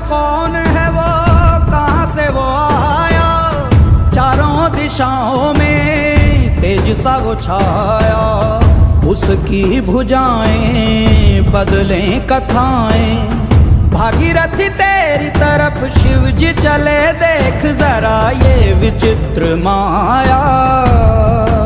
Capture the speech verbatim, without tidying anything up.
कौन है वो, कहाँ से वो आया, चारों दिशाओं में तेज सा वो छाया। उसकी भुजाएं बदलें कथाएं, भागीरथी तेरी तरफ शिव जी चले, देख जरा ये विचित्र माया।